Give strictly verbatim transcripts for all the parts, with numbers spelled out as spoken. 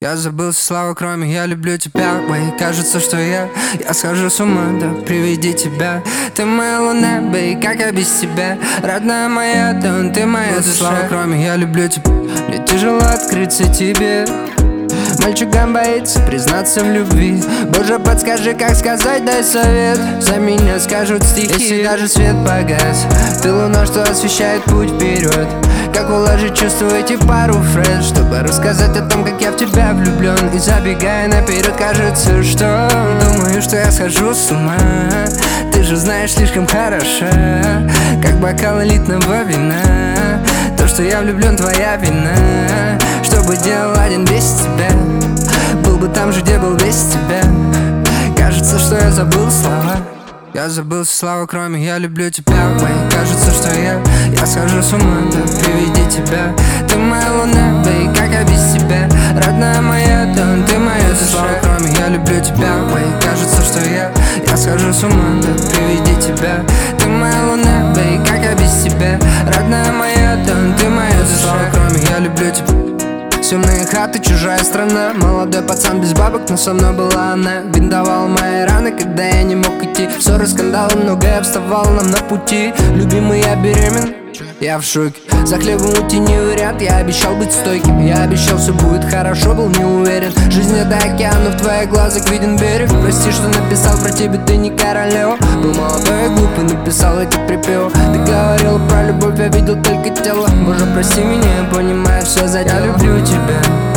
Я забыл все слова, кроме «я люблю тебя». Ой, кажется, что я, я схожу с ума, да приведи тебя. Ты моя луна, бэй, как я без тебя? Родная моя, да ты моя душа. Слова, кроме «я люблю тебя». Мне тяжело открыться тебе. Мальчуган боится признаться в любви. Боже, подскажи, как сказать, дай совет. За меня скажут стихи. Если даже свет погас, ты луна, что освещает путь вперед. Как уложить чувства в эти пару фраз, чтобы рассказать о том, как я в тебя влюблен. И забегая наперед, кажется, что думаю, что я схожу с ума. Ты же знаешь, слишком хороша, как бокал элитного вина. То, что я влюблен, твоя вина. Что бы делал один без тебя? Был бы там же, где был без тебя. Кажется, что я забыл слова. Я забыл все слова, кроме «я люблю тебя». Ой, кажется, что я, я схожу с ума, да приведи тебя. Ты моя луна, бэй, как я без тебя? Родная моя, да ты моя душа. Слова, кроме «я люблю тебя». Ой, кажется, что я, я схожу с ума, да приведи тебя. Ты моя луна, бэй, как я без тебя? Родная моя, да ты моя душа. Слова, кроме «я люблю тебя». Темные хаты, чужая страна. Молодой пацан без бабок, но со мной была она. Бинтовала мои раны, когда я не мог идти. Ссоры, скандалы, многое вставало нам на пути. Любимый, я беременна, я в шоке. За хлебом уйти не вариант, я обещал быть стойким. Я обещал, все будет хорошо, был не уверен. Жизнь это океан, но в твоих глазах виден берег. Прости, что написал про тебя, ты не королева. Был молодой и глупый, написал эти припевы. Ты говорил про любовь, я видел только тело. Боже, прости меня, я понимаю, все за дело. Я люблю тебя,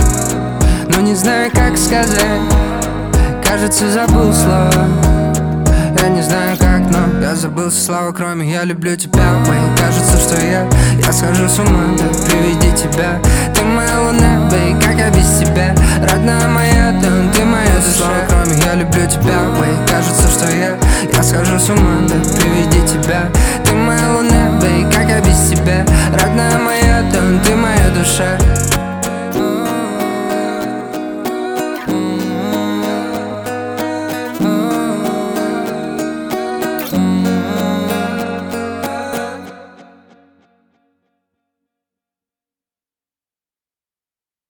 но не знаю, как сказать. Кажется, забыл слова. Я не знаю как, но я забыл все слова, кроме «я люблю тебя». Ой, кажется, что я, я схожу с ума, да приведи тебя. Ты моя луна, бэй, как я без тебя? Родная моя, да ты моя душа. Слова, кроме «я люблю тебя». Ой, кажется, что я, я схожу с ума, да приведи тебя. Ты моя луна, бэй, как я без тебя? Родная моя, да ты моя душа.